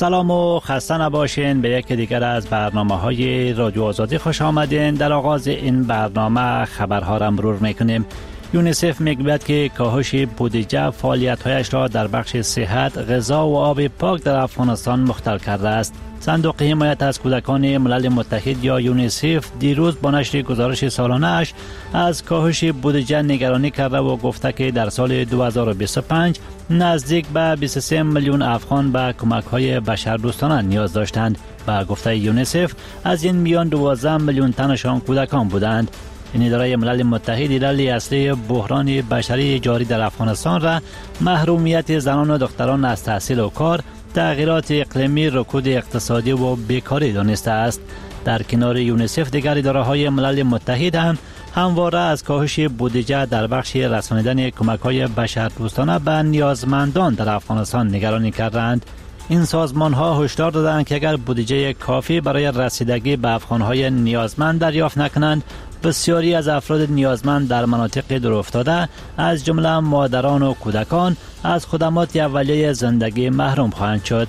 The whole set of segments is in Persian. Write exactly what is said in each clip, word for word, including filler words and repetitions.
سلام و خسته نباشین. به یک دیگر از برنامه های رادیو آزادی خوش آمدین. در آغاز این برنامه خبرها را مرور میکنیم. یونیسف میگوید که کاهش بودجه فعالیت‌هایش را در بخش صحت، غذا و آب پاک در افغانستان مختل کرده است. صندوق حمایت از کودکان ملل متحد یا یونیسف دیروز با نشر گزارش سالانه‌اش از کاهش بودجه نگرانی کرده و گفته که در سال دو هزار و بیست و پنج نزدیک به بیست و سه میلیون افغان به کمک‌های بشردوستانه نیاز داشتند. به گفته یونیسف از این میان دوازده میلیون تنشان کودکان بودند. این اداره ملل متحد دلیل اصلی بحران بشری جاری در افغانستان را محرومیت زنان و دختران از تحصیل و کار، تغییرات اقلیمی، رکود اقتصادی و بیکاری دانسته است. در کنار یونیسف دیگر اداره‌های ملل متحد هم همواره از کاهش بودجه در بخش رسانیدن کمک‌های بشردوستانه به نیازمندان در افغانستان نگرانی کردند. این سازمان‌ها هشدار دادند که اگر بودجه کافی برای رسیدگی به افغان‌های نیازمند دریافت نکنند، بسیاری از افراد نیازمند در مناطق دورافتاده از جمله مادران و کودکان از خدمات اولیه زندگی محروم خواهند شد.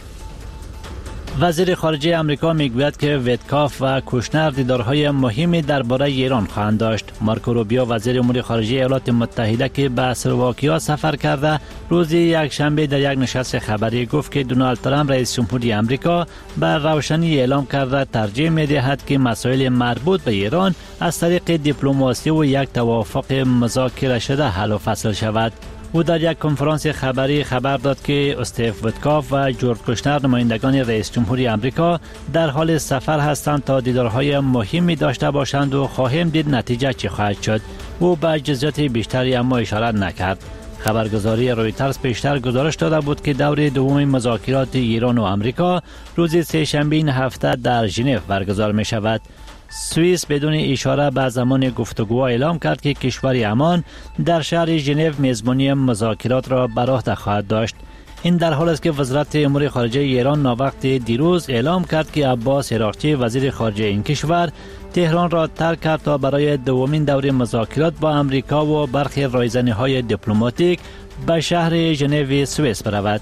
وزیر خارجه امریکا میگوید که ویتکاف و کوشنر دیدارهای مهمی درباره ایران خواهند داشت. مارکو روبیو وزیر امور خارجه ایالات متحده که به اسلواکیا سفر کرده، روز یکشنبه در یک نشست خبری گفت که دونالد ترامپ رئیس جمهوری امریکا به روشنی اعلام کرده ترجیح می‌دهد که مسائل مربوط به ایران از طریق دیپلماسی و یک توافق مذاکره شده حل و فصل شود. او در یک کنفرانس خبری خبر داد که استیو ویتکاف و جورج کوشنر نمایندگان رئیس جمهوری امریکا در حال سفر هستند تا دیدارهای مهمی داشته باشند و خواهیم دید نتیجه چی خواهد شد. او به جزئیات بیشتری اما اشاره نکرد. خبرگزاری رویترز پیشتر گزارش داده بود که دور دوم مذاکرات ایران و امریکا روز سه شنبه این هفته در ژنو برگزار می شود. سوئیس بدون اشاره به زمان گفتگو اعلام کرد که کشور امان در شهر ژنو میزبانی مذاکرات را بر عهده خواهد داشت. این در حالی است که وزارت امور خارجه ایران ناوقت دیروز اعلام کرد که عباس عراقچی وزیر خارجه این کشور تهران را ترک کرد تا برای دومین دوره مذاکرات با امریکا و برخی رایزنی‌های دیپلماتیک به شهر ژنو سوئیس برود.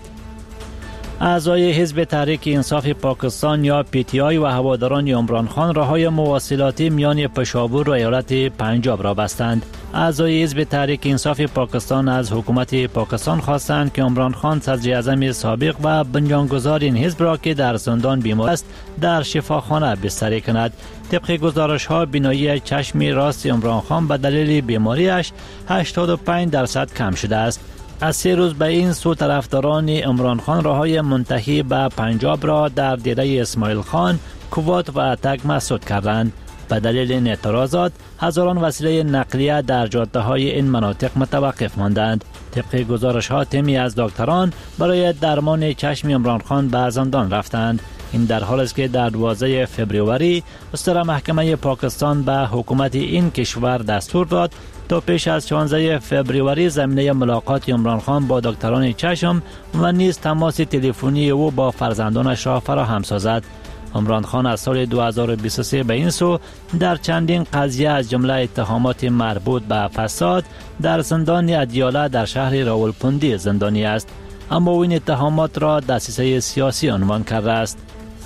اعضای حزب تحریک انصاف پاکستان یا پی تی آی و هواداران عمران خان راههای مواصلاتی میان پشاور و ایالت پنجاب را بستند. اعضای حزب تحریک انصاف پاکستان از حکومت پاکستان خواستند که عمران خان صدر اعظم سابق و بنیانگذار این حزب را که در زندان بیمار است در شفاخانه بستری کند. طبق گزارش ها بینایی چشم راست عمران خان به دلیل بیماریش هشتاد و پنج درصد کم شده است. از سه روز به این سو طرفداران عمران خان راههای منتهی به پنجاب را در دیره اسماعیل خان، کوات و اتک مسدود کردند. به دلیل این اعتراضات هزاران وسیله نقلیه در جاده های این مناطق متوقف ماندند. طبق گزارش ها تیمی از دکتران برای درمان چشم عمران خان به زندان رفتند. این در حالی است که در دوازده فوریه استر محکمه پاکستان به حکومت این کشور دستور داد تا پیش از شانزده فوریه زمینه ملاقات عمران خان با دکتران چشم و نیز تماس تلفنی او با فرزندانش را فراهم سازد. عمران خان از سال دو هزار و بیست و سه به این سو در چندین قضیه از جمله اتهامات مربوط به فساد در زندان ادیاله در شهر راولپندی زندانی است، اما او این اتهامات را دسیسه سیاسی عنوان کرده است.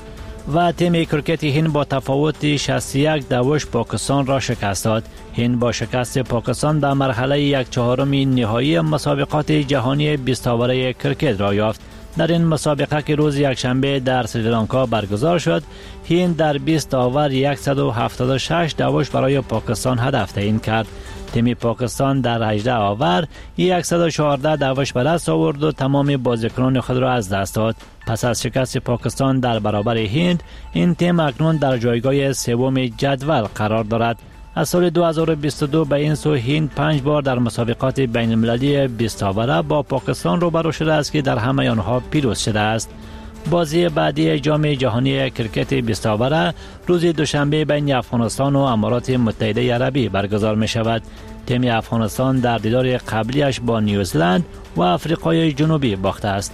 و تیم کرکت هند با تفاوت شصت و یک دوش پاکستان را شکست داد. هند با شکست پاکستان در مرحله یک چهارم نهایی مسابقات جهانی بیست اوره کرکت را یافت. در این مسابقه که روز یکشنبه در سریلانکا برگزار شد، هند در بیست اوور صد و هفتاد و شش دوش برای پاکستان هدف تعیین کرد. تیم پاکستان در هجده اوور صد و چهارده دوش به دست آورد و تمام بازیکنان خود را از دست داد. پس از شکست پاکستان در برابر هند، این تیم اکنون در جایگاه سوم جدول قرار دارد. از سال دو هزار و بیست و دو به این سو هند پنج بار در مسابقات بین المللی بیست اوره با پاکستان روبرو شده است که در همه آنها پیروز شده است. بازی بعدی جام جهانی کرکت بیست اوره روز دوشنبه بین افغانستان و امارات متحده عربی برگزار می شود. تیم افغانستان در دیدار قبلیش با نیوزلند و آفریقای جنوبی باخته است.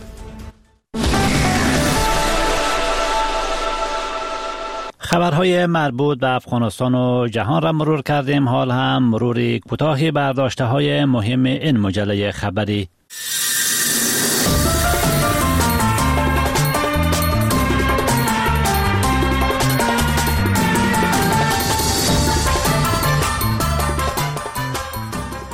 خبرهای مربوط به افغانستان و جهان را مرور کردیم. حال هم مرور کوتاهی برداشته های مهم این مجله خبری.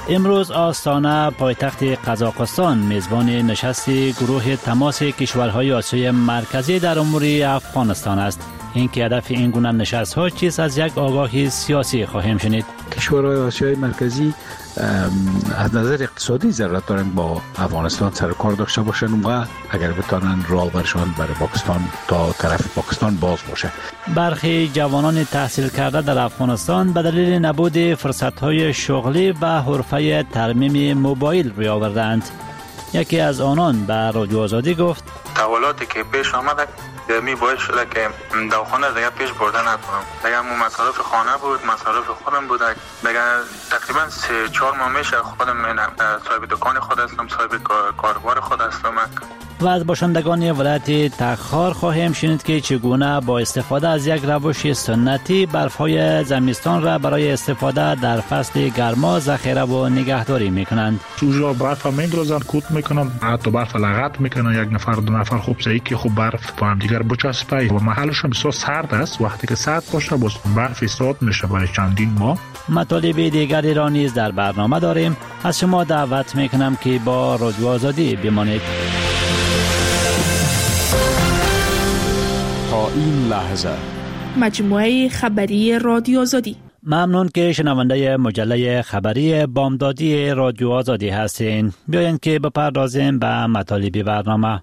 امروز آستانه پایتخت قزاقستان میزبان نشست گروه تماس کشورهای آسیای مرکزی در امور افغانستان است. این که هدف این گونه نشست ها چیست از یک آگاهی سیاسی خواهیم شنید. کشورهای آسیای مرکزی از نظر اقتصادی ضرورت دارن با افغانستان سر کار داشته باشن و اگر بتانن راه برشان برای پاکستان تا طرف پاکستان باز باشه. برخی جوانان تحصیل کرده در افغانستان به دلیل نبود فرصت‌های شغلی و حرفه ترمیم موبایل روی آوردند. یکی از آنان به رادیو آزادی گفت تحولاتی که پیش آمده می باید شده که دواخانه دیگه پیش برده نکنم. دیگه مو مصارف خانه بود، مصارف خودم بود. دیگه تقریبا سه چهار ماه میشه خودم صاحب دکان خود هستم، صاحب کاروبار خود هستم. و از باشندگان ولایت تخار خواهیم شنید که چگونه با استفاده از یک روش سنتی برفهای زمستان را برای استفاده در فصل گرما ذخیره و نگهداری میکنند. اونجا برف میگذارن، کوت میکنن، حتی برف لغت میکنن. یک نفر دو نفر خوب سعی که خوب برف با هم دیگر بچسبه و محلش هم بسیار سرد است. وقتی که سرد باشه باز برف استاد میشه برای چندین ماه. مطالب دیگری را نیز در برنامه داریم. از شما دعوت میکنم که با رادیو آزادی بمانید. تا این لحظه مجموعه خبری رادیو آزادی. ممنون که شنونده مجله خبری بامدادی رادیو آزادی هستین. بیاین که بپردازیم به مطالب برنامه.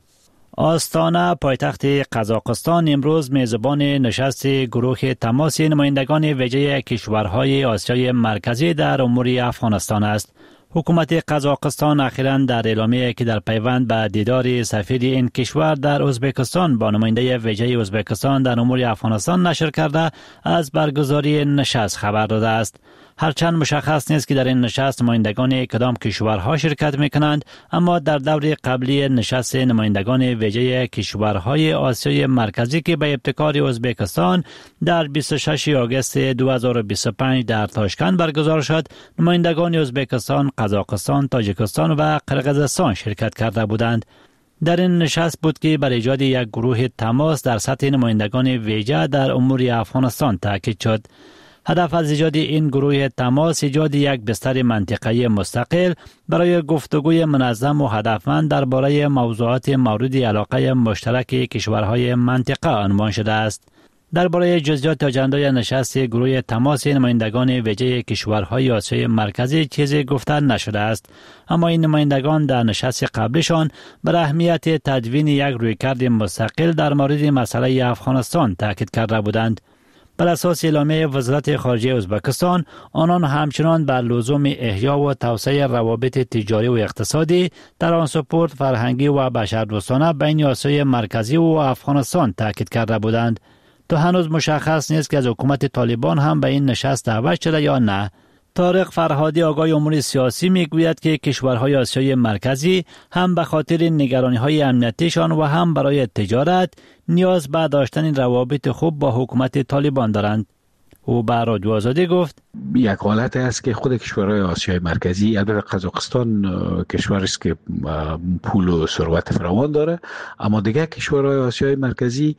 آستانه پایتخت قزاقستان امروز میزبان نشست گروه تماس نمایندگان ویژه کشورهای آسیای مرکزی در امور افغانستان است. حکومت قزاقستان اخیراً در اعلامیه‌ای که در پیوند به دیدار سفیر این کشور در ازبکستان با نماینده ویژه ازبکستان در امور افغانستان نشر کرده از برگزاری نشست خبر داده است. هرچند مشخص نیست که در این نشست نمایندگان کدام کشورها شرکت میکنند، اما در دور قبلی نشست نمایندگان ویژه کشورهای آسیای مرکزی که به ابتکار ازبکستان در بیست و ششم آگوست دو هزار و بیست و پنج در تاشکند برگزار شد، نمایندگان ازبکستان، قزاقستان، تاجیکستان و قرقیزستان شرکت کرده بودند. در این نشست بود که بر ایجاد یک گروه تماس در سطح نمایندگان ویژه در امور افغانستان تاکید شد. هدف از ایجاد این گروه تماس ایجاد یک بستر منطقه‌ای مستقل برای گفتگوی منظم و هدفمند درباره موضوعات مورد علاقه مشترک کشورهای منطقه عنوان شده است. درباره جزئیات اجندای نشست گروه تماس نمایندگان ویژه کشورهای آسیای مرکزی چیزی گفته نشده است، اما این نمایندگان در نشست قبلشان بر اهمیت تدوین یک رویکرد مستقل در مورد مسئله افغانستان تاکید کرده بودند. بر اساس اعلامیه وزارت خارجه ازبکستان، آنان همچنان بر لزوم احیا و توسعه روابط تجاری و اقتصادی، ترانسپورت، فرهنگی و بشردوستانه بین آسیای مرکزی و افغانستان تاکید کرده بودند. تا هنوز مشخص نیست که از حکومت طالبان هم به این نشست دعوت شده یا نه. طارق فرهادی آگاه امور سیاسی میگوید که کشورهای آسیای مرکزی هم به خاطر نگرانی‌های امنیتیشان و هم برای تجارت نیاز به داشتن روابط خوب با حکومت طالبان دارند. او به رادیو آزادی گفت یک حالت است که خود کشورهای آسیای مرکزی، البته قزاقستان کشوری است که پول و ثروت فراوان داره، اما دیگه کشورهای آسیای مرکزی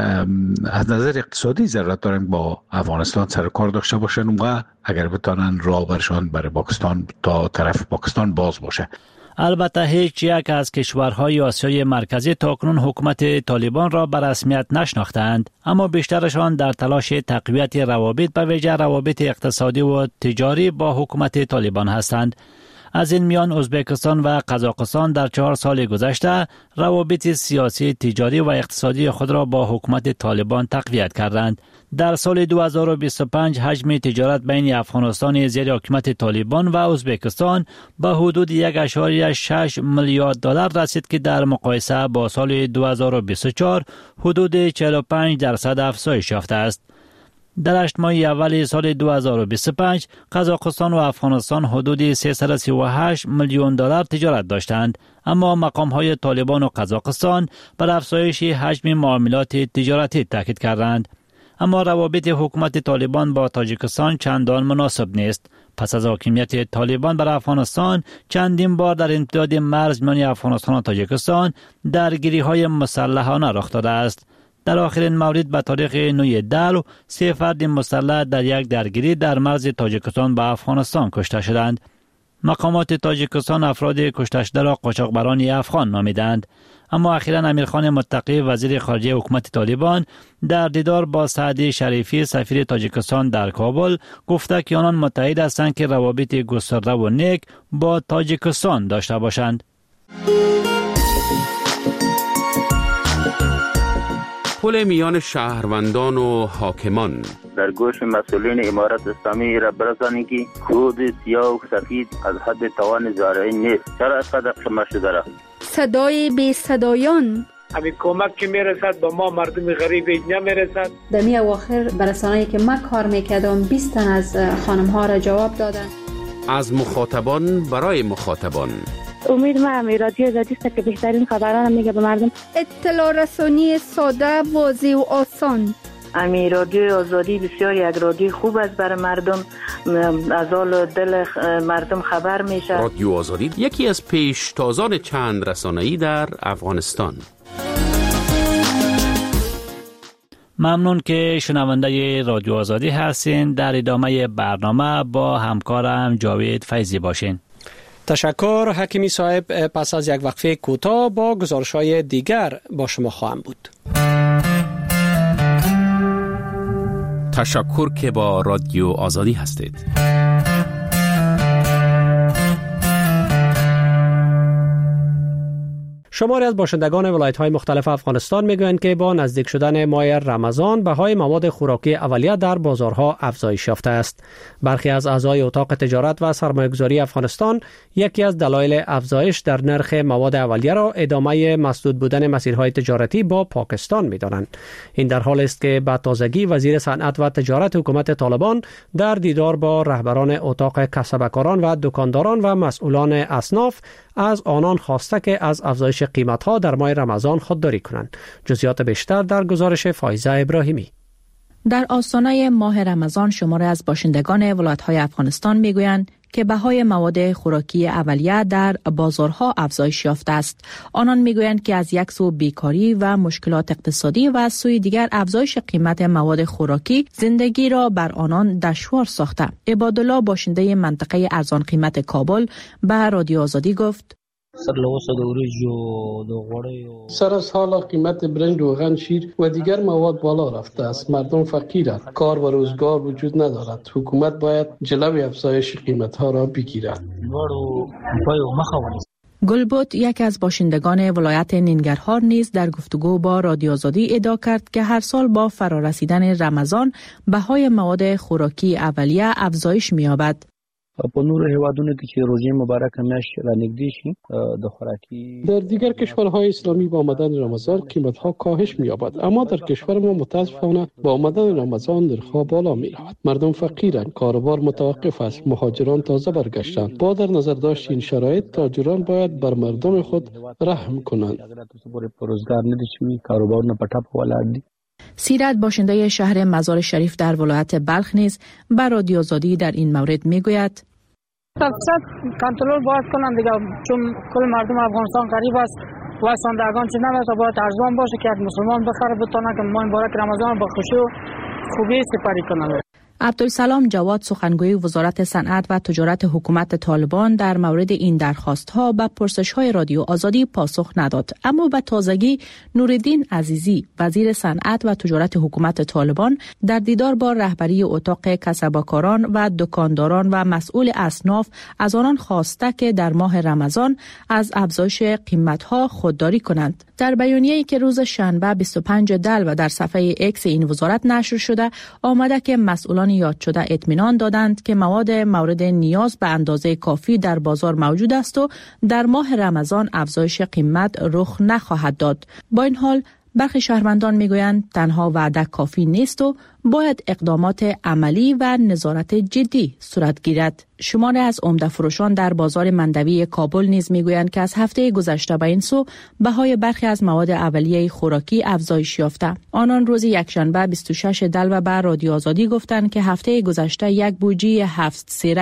از نظر اقتصادی ضرورت دارن با افغانستان سر کار داشته باشن و اگر بتانن راه برشان برای پاکستان تا طرف پاکستان باز باشه. البته هیچ یک از کشورهای آسیای مرکزی تاکنون حکومت طالبان را به رسمیت نشناختند، اما بیشترشان در تلاش تقویت روابط به ویژه روابط اقتصادی و تجاری با حکومت طالبان هستند. از این میان ازبکستان و قزاقستان در چهار سال گذشته روابط سیاسی، تجاری و اقتصادی خود را با حکومت طالبان تقویت کردند. در سال دو هزار و بیست و پنج حجم تجارت بین افغانستان زیر حکومت طالبان و ازبکستان به حدود یک ممیز شش میلیارد دلار رسید که در مقایسه با سال دو هزار و بیست و چهار حدود چهل و پنج درصد افزایش یافته است. در هشت ماه اول سال دو هزار و بیست و پنج قزاقستان و افغانستان حدود سیصد و سی و هشت میلیون دلار تجارت داشتند، اما مقام‌های طالبان و قزاقستان بر افزایش حجم معاملات تجارتی تاکید کردند. اما روابط حکومت طالبان با تاجیکستان چندان مناسب نیست. پس از حاکمیت طالبان بر افغانستان چندین بار در امتداد مرز میان افغانستان و تاجیکستان درگیری‌های مسلحانه رخ داده است. در آخرین مورد به تاریخ نه دلو سه فرد مسلح در یک درگیری در مرز تاجیکستان با افغانستان کشته شدند. مقامات تاجیکستان افراد کشته شده را قاچاقبران افغان نامیدند. اما اخیراً امیرخان متقی وزیر خارجه حکومت طالبان در دیدار با سعدی شریفی سفیر تاجیکستان در کابل گفته که آنان متحد هستند که روابط گسترده و نیک با تاجیکستان داشته باشند. پل میان شهروندان و حاکمان در گوش مسئولین امارت اسلامی را برسانید که کود سیاه و سفید از حد توان زارعی نیست. چرا از قدر شما شده را؟ صدای بی صدایان همین کمک که میرسد به ما مردم غریب نمیرسد. در می اواخر برسانه‌ای که من کار میکردم بیست تن از خانم ها را جواب دادن. از مخاطبان برای مخاطبان. امید ما همی رادیو آزادی است که بهترین خبران میگه به مردم. اطلاع رسانی ساده، واضح و آسان. امی رادیو آزادی بسیار یک رادیو خوب است برای مردم، از حال دل مردم خبر میشه. رادیو آزادی یکی از پیشتازان چند رسانه‌ای در افغانستان. ممنون که شنونده رادیو آزادی هستین. در ادامه برنامه با همکارم جاوید فیضی باشین. تشکر حکیمی صاحب. پس از یک وقفه کوتاه با گزارش‌های دیگر با شما خواهم بود. تشکر که با رادیو آزادی هستید. شماری از باشندگان ولایت‌های مختلف افغانستان میگویند که با نزدیک شدن ماه رمضان بهای مواد خوراکی اولیه در بازارها افزایش یافته است. برخی از اعضای اتاق تجارت و سرمایه‌گذاری افغانستان یکی از دلایل افزایش در نرخ مواد اولیه را ادامه مسدود بودن مسیرهای تجارتی با پاکستان می‌دانند. این در حالی است که به تازگی وزیر صنعت و تجارت حکومت طالبان در دیدار با رهبران اتاق کسبکاران و دکانداران و مسئولان اصناف از آنان خواسته که از افزایش قیمت‌ها در ماه رمضان خودداری کنند. جزئیات بیشتر در گزارش فایزه ابراهیمی. در آستانه ماه رمضان شماری از باشندگان ولایت‌های افغانستان می‌گویند که بهای مواد خوراکی اولیه در بازارها افزایش یافته است. آنان میگویند که از یک سو بیکاری و مشکلات اقتصادی و از سوی دیگر افزایش قیمت مواد خوراکی زندگی را بر آنان دشوار ساخته. عبادالله باشنده منطقه ارزان قیمت کابل به رادیو آزادی گفت: سر از حالا قیمت برنج، روغن، شیر و دیگر مواد بالا رفته است. مردم فقیرند، کار و روزگار وجود ندارد. حکومت باید جلوی افزایش قیمت‌ها را بگیرد. گلبوت یک از باشندگان ولایت ننگرهار نیز در گفتگو با رادیو آزادی ادعا کرد که هر سال با فرارسیدن رمضان بهای مواد خوراکی اولیه افزایش می‌یابد. په نورو هیوادونو کې چې روزه مبارکه میاشت را نږدې شي د خوراکي در دیگر کشورهای اسلامی با آمدن رمضان قیمت‌ها کاهش می‌یابد، اما در کشور ما متاسفانه با آمدن رمضان نرخ‌ها بالا می‌رود. مردم فقیرند، کاروبار متوقف است، مهاجران تازه برگشتند. با در نظر داشت این شرایط تاجران باید بر مردم خود رحم کنند. روزگار نه دي کاروبار نه پټه په ولادت دي. سیرت باشنده شهر مزار شریف در ولایت بلخ نیز بر رادیو آزادی در این مورد میگوید: تفصیل کنترل باید کنند دیگه، چون کل مردم افغانستان غریب است و ساندگان چه نمیشه، باید ارزان باشه که مسلمان بخره بتونه که ماه مبارک رمضان با خوشی و خوبی سپری کنند. عبدالسلام جواد سخنگوی وزارت صنعت و تجارت حکومت طالبان در مورد این درخواست‌ها به پرسش‌های رادیو آزادی پاسخ نداد، اما به تازگی نوردین عزیزی وزیر صنعت و تجارت حکومت طالبان در دیدار با رهبری اتاق کسبکاران و دکانداران و مسئول اصناف از آنان خواسته که در ماه رمضان از افزایش قیمت‌ها خودداری کنند. در بیانیه‌ای که روز شنبه بیست و پنج دلو و در صفحه اکس این وزارت نشر شده آمده که مسئولان یاد شده اطمینان دادند که مواد مورد نیاز به اندازه کافی در بازار موجود است و در ماه رمضان افزایش قیمت رخ نخواهد داد. با این حال برخی شهروندان میگویند تنها وعده کافی نیست و باید اقدامات عملی و نظارت جدی صورت گیرد. شماری از عمده فروشان در بازار مندوی کابل نیز میگویند که از هفته گذشته به این سو بهای برخی از مواد اولیه خوراکی افزایش یافته. آنان روز یکشنبه بیست و شش دلو به رادیو آزادی گفتند که هفته گذشته یک بوجی هفت سیره